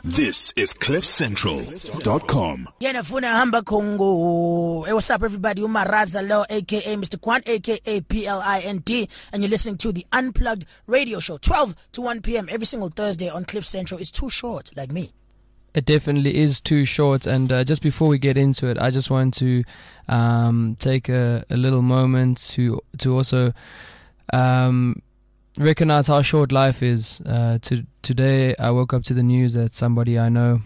This is CliffCentral.com. Yenafuna hamba Congo. Hey, what's up, everybody? Umaraza Lo, aka Mr. Kwan, aka PLINT, and you're listening to the Unplugged Radio Show, 12 to 1 p.m. every single Thursday on Cliff Central. It's too short, like me. It definitely is too short, and just before we get into it, I just want to take a little moment to also recognize how short life is. Today, I woke up to the news that somebody I know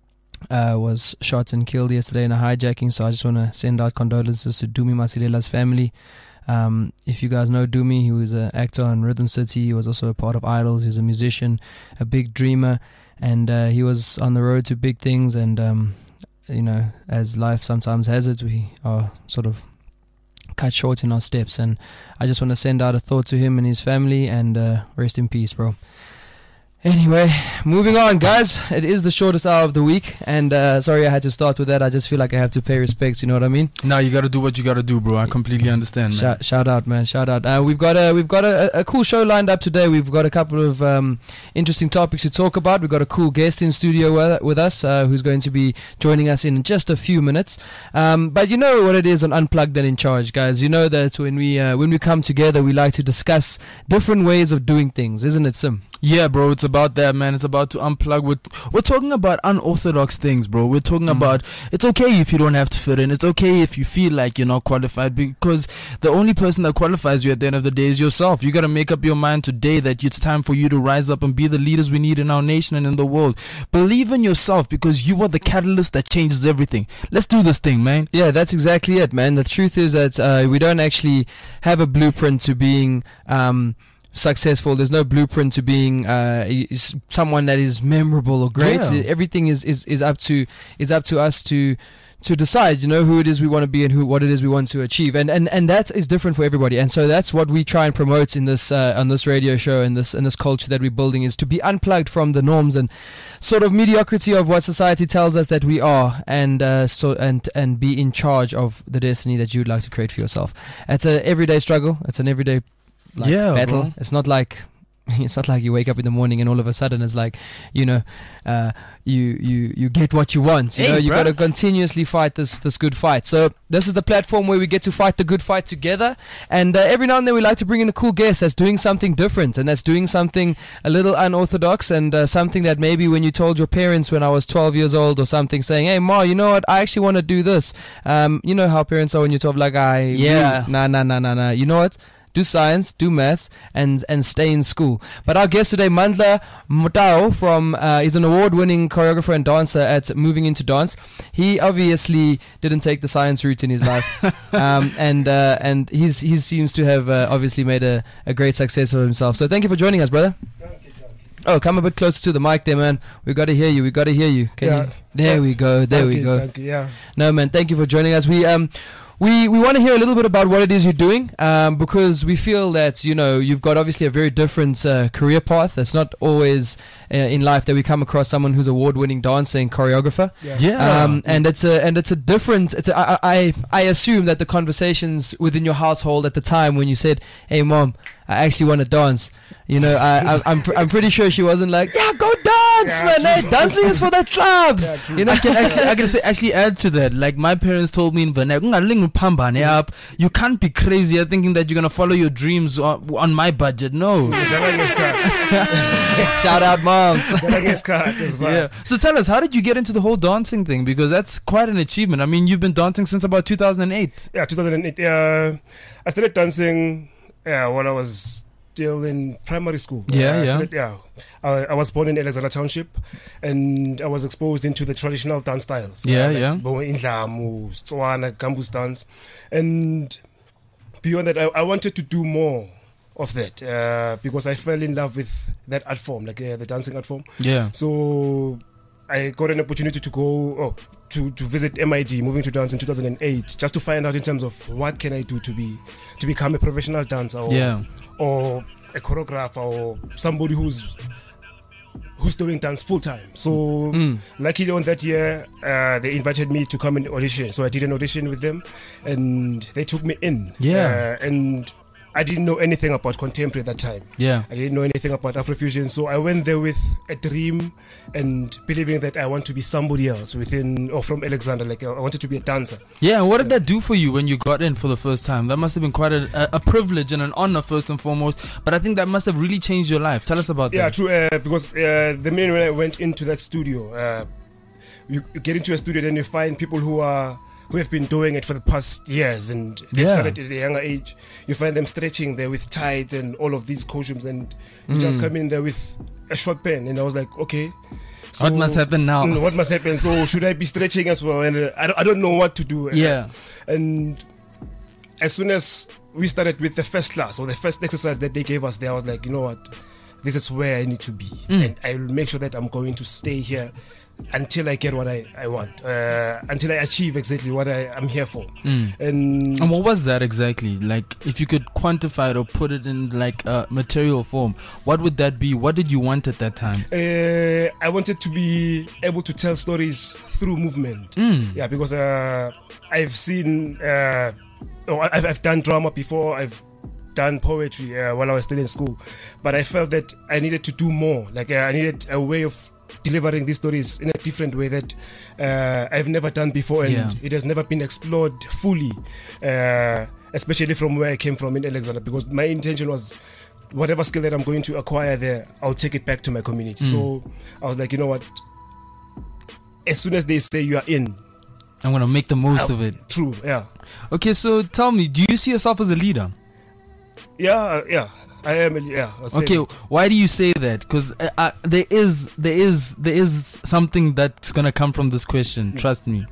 was shot and killed yesterday in a hijacking, so I just want to send out condolences to Dumi Masilela's family. If you guys know Dumi, he was an actor on Rhythm City. He was also a part of Idols. He was a musician, a big dreamer, and he was on the road to big things. And you know, as life sometimes has it, we are sort of cut short in our steps. And I just want to send out a thought to him and his family, and rest in peace, bro. Anyway, moving on, guys. It is the shortest hour of the week, and sorry I had to start with that. I just feel like I have to pay respects, you know what I mean? No, you got to do what you got to do, bro. I completely understand, man. Shout out, man. Shout out. We've got a cool show lined up today. We've got a couple of interesting topics to talk about. We've got a cool guest in studio with us who's going to be joining us in just a few minutes. But you know what it is on Unplugged and In Charge, guys. You know that when we come together, we like to discuss different ways of doing things, isn't it, Sim? Yeah, bro, it's about that, man. It's about to unplug. We're talking about unorthodox things, bro. We're talking about it's okay if you don't have to fit in. It's okay if you feel like you're not qualified, because the only person that qualifies you at the end of the day is yourself. You got to make up your mind today that it's time for you to rise up and be the leaders we need in our nation and in the world. Believe in yourself, because you are the catalyst that changes everything. Let's do this thing, man. Yeah, that's exactly it, man. The truth is that we don't actually have a blueprint to being successful. There's no blueprint to being someone that is memorable or great. Yeah. Everything is up to us to decide, you know, who it is we want to be and what it is we want to achieve, and that is different for everybody. And so that's what we try and promote in this on this radio show, and this culture that we're building, is to be unplugged from the norms and sort of mediocrity of what society tells us that we are, and and be in charge of the destiny that you'd like to create for yourself. It's an everyday struggle. It's an everyday battle. Bro. It's not like you wake up in the morning and all of a sudden it's like, you know, you get what you want. You know, you got to continuously fight this good fight. So this is the platform where we get to fight the good fight together. And every now and then we like to bring in a cool guest that's doing something different, and that's doing something a little unorthodox, and something that maybe when you told your parents when I was 12 years old or something, saying, hey Ma, you know what, I actually want to do this. You know how parents are when you're 12, like, nah, you know what, do science, do maths, and stay in school. But our guest today, Mandla Motao, he's an award-winning choreographer and dancer at Moving Into Dance. He obviously didn't take the science route in his life, and he seems to have obviously made a great success of himself. So thank you for joining us, brother. Thank you. Oh, come a bit closer to the mic there, man. We got to hear you. Can you? There we go. Thank you, yeah. No, man, thank you for joining us. We want to hear a little bit about what it is you're doing, because we feel that, you know, you've got obviously a very different career path. It's not always in life that we come across someone who's award-winning dancer and choreographer. And it's a different. I assume that the conversations within your household at the time when you said, "Hey, Mom, I actually want to dance," you know, I'm pretty sure she wasn't like, "Yeah, go dance, man. Hey, dancing is for the clubs." Yeah, you know, I can actually add to that. Like, my parents told me in Vanek, you can't be crazy thinking that you're gonna follow your dreams on my budget. No. Shout out moms. Yeah. So tell us, how did you get into the whole dancing thing? Because that's quite an achievement. I mean, you've been dancing since about 2008. Yeah, 2008. I started dancing when I was still in primary school. I was born in Alexandra Township, and I was exposed into the traditional dance styles. Indlamu, Tswana, Gambus dance. And beyond that, I wanted to do more of that, because I fell in love with that art form, like the dancing art form. Yeah. So I got an opportunity to go to visit MID, Moving to Dance, in 2008, just to find out in terms of what can I do to become a professional dancer, or a choreographer, or somebody who's doing dance full time. So luckily on that year, they invited me to come and audition. So I did an audition with them, and they took me in. Yeah. And I didn't know anything about contemporary at that time. Yeah. I didn't know anything about Afrofusion. So I went there with a dream and believing that I want to be somebody else within or from Alexander. Like I wanted to be a dancer. Yeah, what did that do for you when you got in for the first time? That must have been quite a privilege and an honor first and foremost. But I think that must have really changed your life. Tell us about that. Yeah, true. Because the minute when I went into that studio, you get into a studio, then you find people who have been doing it for the past years, and they started at a younger age. You find them stretching there with tights and all of these costumes, and you just come in there with a short pen. And I was like, okay, so what must happen now? What must happen? So should I be stretching as well? And I don't know what to do. Yeah. And as soon as we started with the first class or the first exercise that they gave us there, I was like, you know what? This is where I need to be. And I will make sure that I'm going to stay here until I get what I want, until I achieve exactly what I'm here for. And what was that exactly? Like, if you could quantify it or put it in like a material form, what would that be? What did you want at that time? I wanted to be able to tell stories through movement. Yeah, because I've seen, I've done drama before. I've done poetry while I was still in school, but I felt that I needed to do more. Like I needed a way of delivering these stories in a different way that I've never done before, and it has never been explored fully, especially from where I came from in Alexander, because my intention was whatever skill that I'm going to acquire there, I'll take it back to my community. So I was like, you know what, as soon as they say you are in, I'm going to make the most of it. True, yeah. Okay, so tell me, do you see yourself as a leader? Yeah, I am. Okay, why do you say that? Because there is something that's gonna come from this question. Trust me.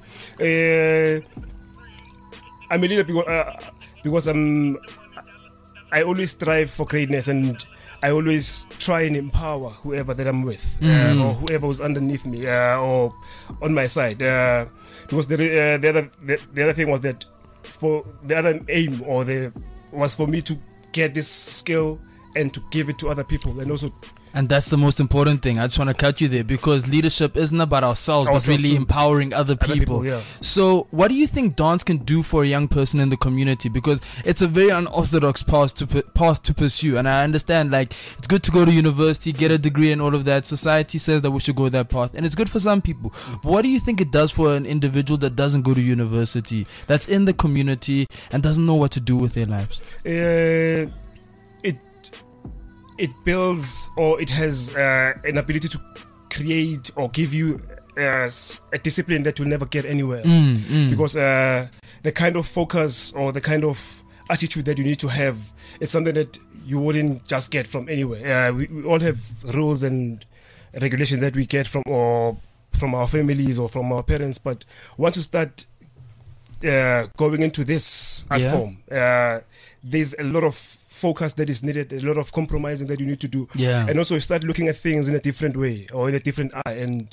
I'm a leader because I always strive for greatness, and I always try and empower whoever that I'm with, or whoever was underneath me, or on my side. Because the other thing was that for the other aim was for me to get this skill and to give it to other people, and that's the most important thing. I just want to cut you there, because leadership isn't about ourselves but really empowering other people. So what do you think dance can do for a young person in the community? Because it's a very unorthodox path to pursue, and I understand, like, it's good to go to university, get a degree and all of that. Society says that we should go that path, and it's good for some people. But what do you think it does for an individual that doesn't go to university, that's in the community and doesn't know what to do with their lives? It builds, or it has an ability to create or give you a discipline that will never get anywhere else. Because the kind of focus or the kind of attitude that you need to have, it's something that you wouldn't just get from anywhere. We all have rules and regulations that we get from our families or from our parents, but once you start going into this art form, there's a lot of focus that is needed, a lot of compromising that you need to do, and also you start looking at things in a different way or in a different eye, and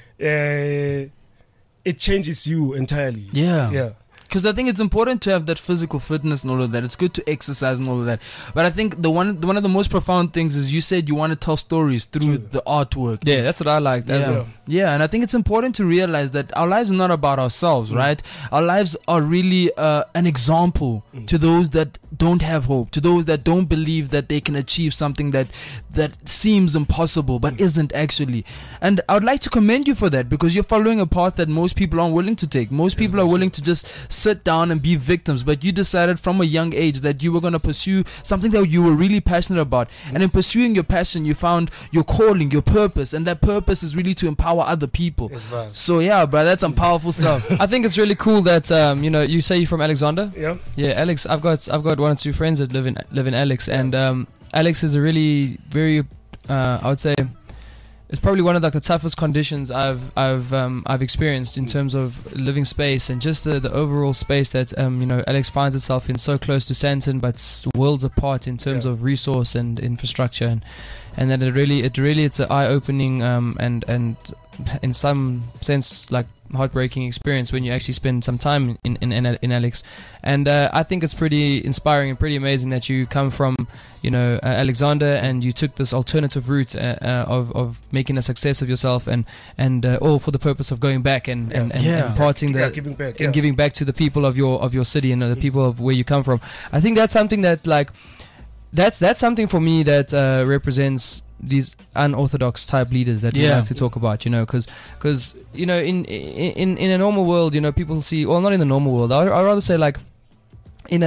it changes you entirely. Because I think it's important to have that physical fitness and all of that. It's good to exercise and all of that. But I think one of the most profound things is you said you want to tell stories through the artwork. Yeah, that's what I like. Yeah, and I think it's important to realize that our lives are not about ourselves, right? Our lives are really an example to those that don't have hope, to those that don't believe that they can achieve something that seems impossible but isn't actually. And I would like to commend you for that, because you're following a path that most people aren't willing to take. Most people are willing to just sit down and be victims, but you decided from a young age that you were going to pursue something that you were really passionate about, and in pursuing your passion you found your calling, your purpose, and that purpose is really to empower other people. So yeah, bro, that's some powerful stuff. I think it's really cool that you say you're from Alexander. Yeah, Alex, I've got one or two friends that live in Alex, and Alex is a really very I would say it's probably one of the toughest conditions I've experienced in terms of living space, and just the overall space that Alex finds itself in, so close to Sandton but worlds apart in terms of resource and infrastructure, and that it's an eye-opening and in some sense like heartbreaking experience when you actually spend some time in Alex. And I think it's pretty inspiring and pretty amazing that you come from Alexander, and you took this alternative route of making a success of yourself, and all for the purpose of going back and imparting giving back to the people of your city and the people of where you come from. I think that's something that, like, that's something for me that represents these unorthodox type leaders that we like to talk about, you know, because you know, in a normal world, you know, people see, well, not in the normal world, I'd rather say like in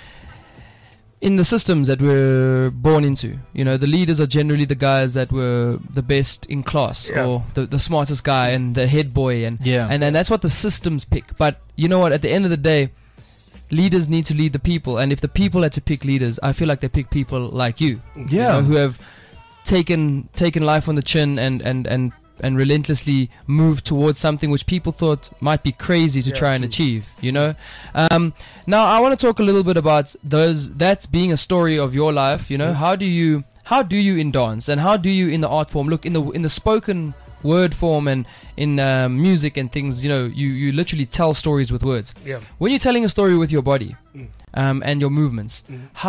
the systems that we're born into, you know, the leaders are generally the guys that were the best in class, or the smartest guy and the head boy, and that's what the systems pick. But you know what, at the end of the day, leaders need to lead the people, and if the people had to pick leaders, I feel like they pick people like you know, who have taken life on the chin and relentlessly moved towards something which people thought might be crazy to try and achieve, you know. Now I want to talk a little bit about that being a story of your life, you know. How do you in dance, and how do you in the art form, look in the spoken word form and in music and things, you know, you literally tell stories with words. When you're telling a story with your body and your movements,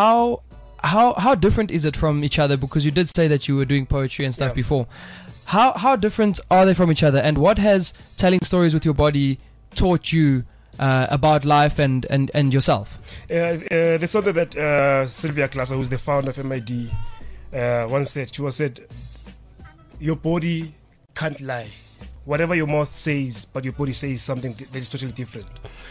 how different is it from each other? Because you did say that you were doing poetry and stuff before. How different are they from each other, and what has telling stories with your body taught you about life and yourself? There's something that Sylvia Klasser, who's the founder of MID, once said. She said, your body can't lie. Whatever your mouth says, but your body says something that is totally different.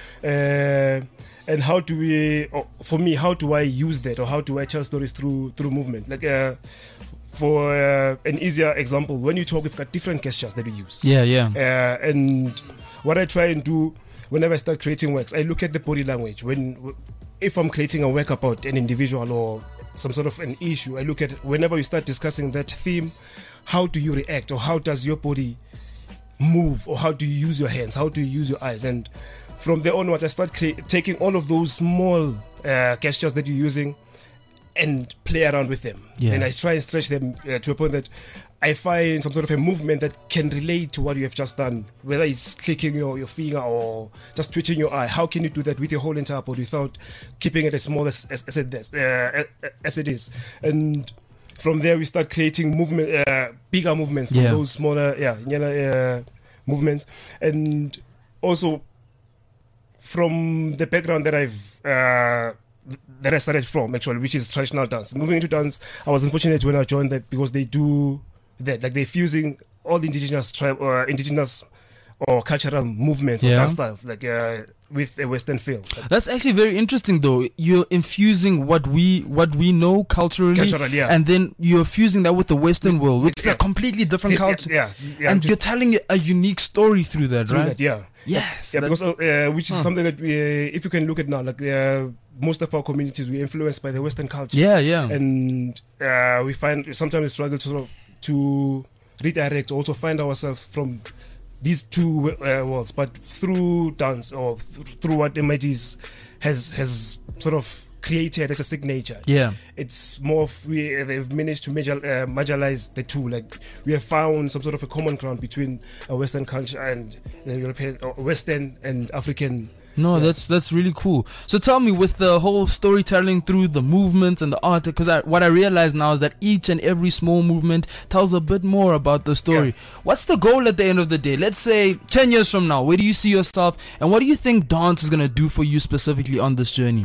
And how do we, for me, how do I use that, or how do I tell stories through movement? Like, for an easier example, when you talk, we've got different gestures that we use. And what I try and do whenever I start creating works, I look at the body language. If I'm creating a work about an individual or some sort of an issue, I look at, whenever you start discussing that theme, how do you react, or how does your body move, or how do you use your hands, how do you use your eyes? And from there onwards, I start taking all of those small gestures that you're using and play around with them. And I try and stretch them to a point that I find some sort of a movement that can relate to what you have just done, whether it's clicking your finger or just twitching your eye. How can you do that with your whole entire body without keeping it as small as it is? And from there, we start creating bigger movements from those smaller movements. And also, from the background that I started from, actually, which is traditional dance. Moving into dance, I was unfortunate when I joined that, because they do that, like they're fusing all the indigenous or cultural movements or dance styles, like with a Western feel. That's actually very interesting, though. You're infusing what we know culturally, and then you're fusing that with the Western world, which is a completely different culture. And you're telling a unique story through that, right? Yes. Because which is something that if you can look at now, like most of our communities, we're influenced by the Western culture. And we find sometimes we struggle to redirect, also find ourselves from these two worlds, but through dance, or through what MID has sort of created as a signature. It's more of they've managed to marginalize the two. Like, we have found some sort of a common ground between a Western culture and the European, or Western and African. That's really cool. So tell me, with the whole storytelling through the movements and the art, because what I realize now is that each and every small movement tells a bit more about the story. What's the goal at the end of the day? Let's say 10 years from now, where do you see yourself, and what do you think dance is going to do for you specifically on this journey?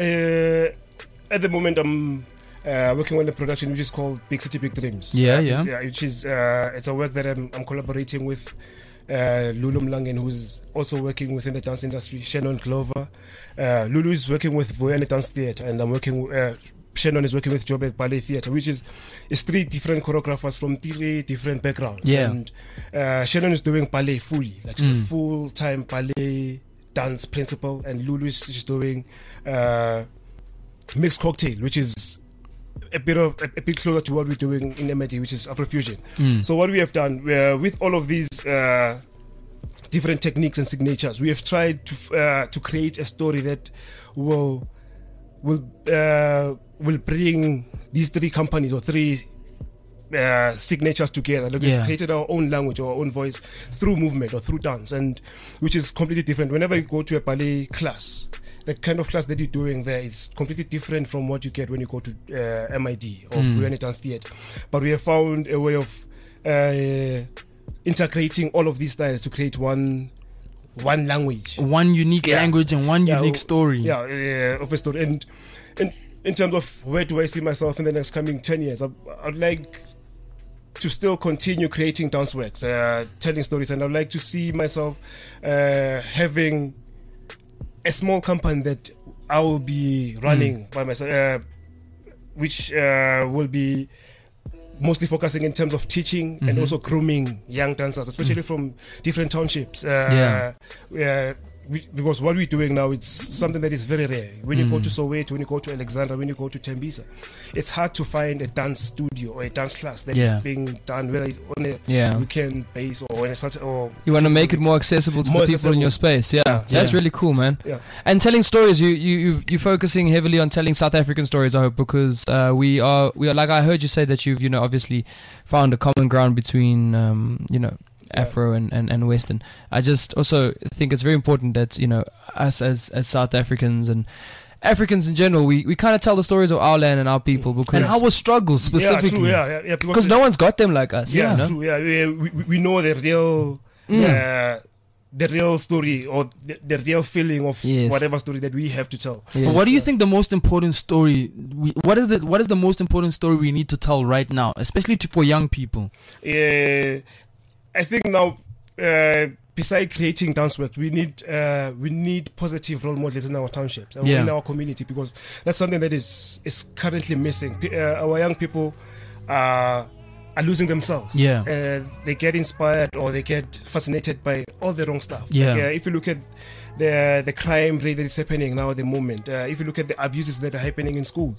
At the moment, I'm working on a production which is called Big City Big Dreams. Which is it's a work that I'm collaborating with Lulu Mlangen, who's also working within the dance industry. Shannon Glover. Lulu is working with Voyane Dance Theatre, and I'm working. Shannon is working with Joburg Ballet Theatre, which is three different choreographers from three different backgrounds. And Shannon is doing ballet fully, like she's a full-time ballet dance principal, and Lulu is doing mixed cocktail, which is a bit closer to what we're doing in MID, which is Afrofusion. So what we have done with all of these different techniques and signatures, we have tried to create a story that will bring these three companies or three signatures together. Like, we've created our own language or our own voice through movement or through dance, and which is completely different. Whenever you go to a ballet class, the kind of class that you're doing there is completely different from what you get when you go to MID or Voyane Dance Theatre. But we have found a way of integrating all of these styles to create one language, one unique language, and one unique story. Of a story. And in terms of where do I see myself in the next coming 10 years, I'd like to still continue creating dance works, telling stories, and I'd like to see myself having a small company that I will be running by myself, which will be mostly focusing in terms of teaching and also grooming young dancers, especially from different townships. Because what we're doing now, it's something that is very rare. When you go to Soweto, when you go to Alexandra, when you go to Tembisa, it's hard to find a dance studio or a dance class that is being done, whether it's on a weekend base or on a Saturday. Or you want to make it more accessible to the people in your space. That's really cool, man. And telling stories, you're focusing heavily on telling South African stories, I hope, because we are like I heard you say that you've obviously found a common ground between Afro and Western. I just also think it's very important that us as South Africans and Africans in general, we kind of tell the stories of our land and our people, because and our struggles specifically. Because no one's got them like us. True. We know the real. The real story or the real feeling of whatever story that we have to tell. But what do you think the most important story? What is the most important story we need to tell right now, especially for young people? I think now, besides creating dance work, we need positive role models in our townships and in our community, because that's something that is currently missing. Our young people are losing themselves. They get inspired or they get fascinated by all the wrong stuff. If you look at the crime rate that is happening now at the moment, if you look at the abuses that are happening in schools,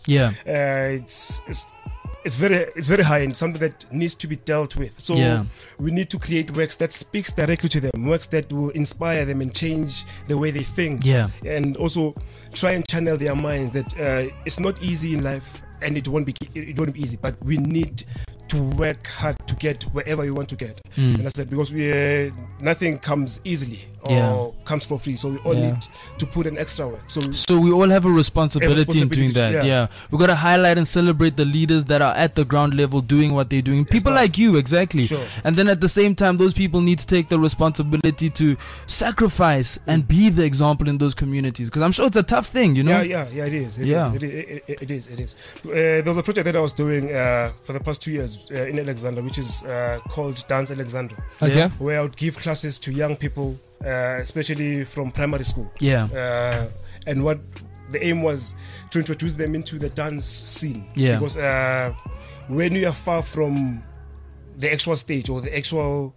it's very high and something that needs to be dealt with. So we need to create works that speaks directly to them, works that will inspire them and change the way they think. And also try and channel their minds that it's not easy in life and it won't be easy, but we need to work hard to get wherever you want to get. And I said, because nothing comes easily or comes for free, so we all need to put an extra work. So we all have a responsibility in doing that. We got to highlight and celebrate the leaders that are at the ground level doing what they're doing. People like you, exactly. Sure. And then at the same time, those people need to take the responsibility to sacrifice and be the example in those communities, because I'm sure it's a tough thing, it is. It is. There was a project that I was doing for the past 2 years in Alexandra, which is called Dance Alexandra, where I would give classes to young people, especially from primary school. And what the aim was to introduce them into the dance scene. Because when you are far from the actual stage or the actual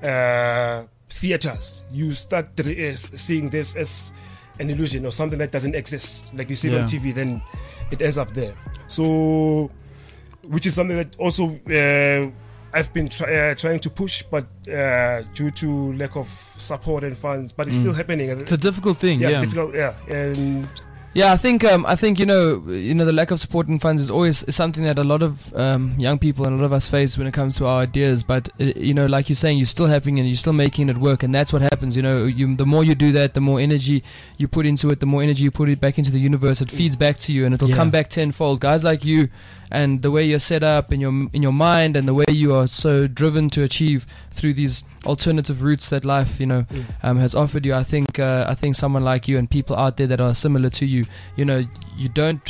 theaters, you start seeing this as an illusion or something that doesn't exist. Like you see it on TV, then it ends up there. So, which is something that also I've been trying to push, but due to lack of support and funds, but it's still happening. It's a difficult thing. It's difficult. And I think the lack of support and funds is something that a lot of young people and a lot of us face when it comes to our ideas. But like you're saying, you're still having and you're still making it work, and that's what happens. The more you do that, the more energy you put into it, the more energy you put it back into the universe. It feeds back to you, and it'll come back tenfold. Guys like you, and the way you're set up in your mind, and the way you are so driven to achieve through these alternative routes that life has offered you. I think someone like you and people out there that are similar to you, you don't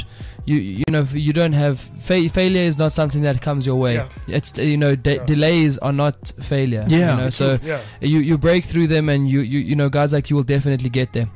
have failure is not something that comes your way. It's delays are not failure. So you break through them, and you guys like you will definitely get there.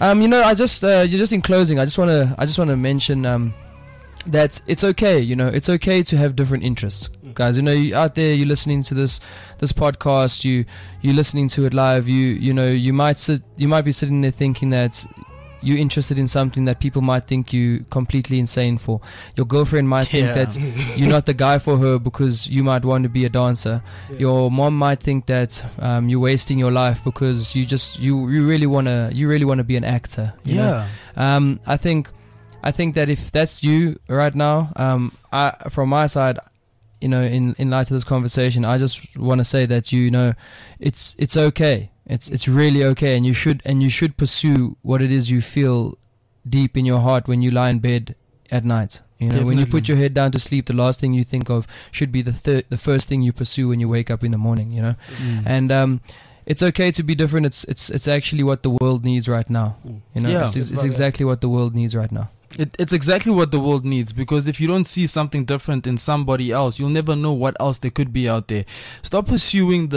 Just in closing, I just want to mention that it's okay, it's okay to have different interests, guys. You out there, you're listening to this podcast, you're listening to it live. You might be sitting there thinking that you're interested in something that people might think you completely insane for. Your girlfriend might think that you're not the guy for her because you might want to be a dancer. Your mom might think that you're wasting your life because you really want to be an actor. You know? I think that if that's you right now, from my side, in light of this conversation, I just want to say that it's okay. It's really okay, and you should pursue what it is you feel deep in your heart when you lie in bed at night. When you put your head down to sleep, the last thing you think of should be the first thing you pursue when you wake up in the morning. And it's okay to be different. It's actually what the world needs right now. It's exactly what the world needs right now. It's exactly what the world needs, because if you don't see something different in somebody else, you'll never know what else there could be out there. Stop pursuing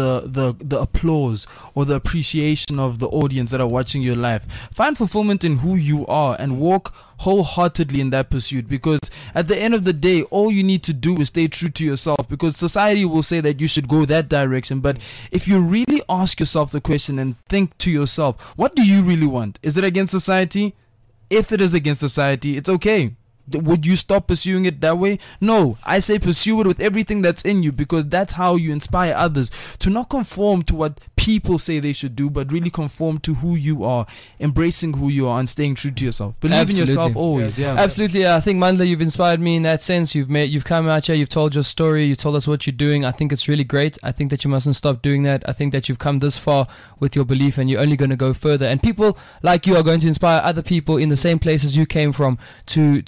the applause or the appreciation of the audience that are watching your life. Find fulfillment in who you are and walk wholeheartedly in that pursuit, because at the end of the day, all you need to do is stay true to yourself, because society will say that you should go that direction. But if you really ask yourself the question and think to yourself, what do you really want? Is it against society? If it is against society, it's okay. Would you stop pursuing it that way? No, I say pursue it with everything that's in you, because that's how you inspire others to not conform to what people say they should do, but really conform to who you are, embracing who you are and staying true to yourself. Believe in yourself always. Yeah. Absolutely. I think, Mandla, you've inspired me in that sense. You've come out here, you've told your story, you've told us what you're doing. I think it's really great. I think that you mustn't stop doing that. I think that you've come this far with your belief, and you're only going to go further. And people like you are going to inspire other people in the same places you came from to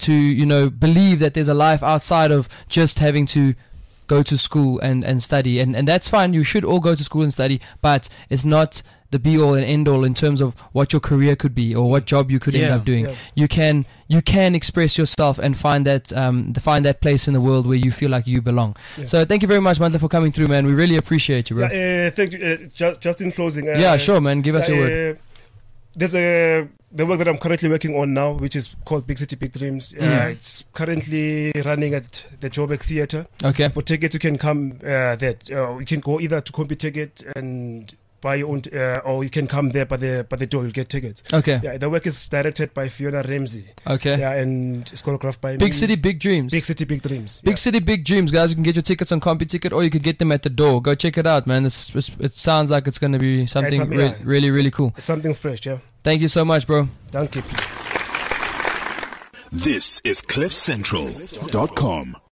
believe that there's a life outside of just having to go to school and study, and that's fine. You should all go to school and study, but it's not the be all and end all in terms of what your career could be or what job you could end up doing. You can express yourself and find that place in the world where you feel like you belong. So thank you very much, Mandla, for coming through, man. We really appreciate you, bro. Thank you. Just in closing, sure, man, give us your word. There's the work that I'm currently working on now, which is called Big City Big Dreams. It's currently running at the Joburg Theatre. Okay. For tickets, you can come there. You can go either to Combi Ticket and buy your own, or you can come there by the door. You'll get tickets. Okay. Yeah, the work is directed by Fiona Ramsey. Okay. Yeah, and it's choreographed by Big City Big Dreams. Big City Big Dreams. Big City Big Dreams, guys. You can get your tickets on Combi Ticket, or you can get them at the door. Go check it out, man. It sounds like it's going to be something really, really cool. It's something fresh, yeah. Thank you so much, bro. Thank you. This is CliffCentral.com.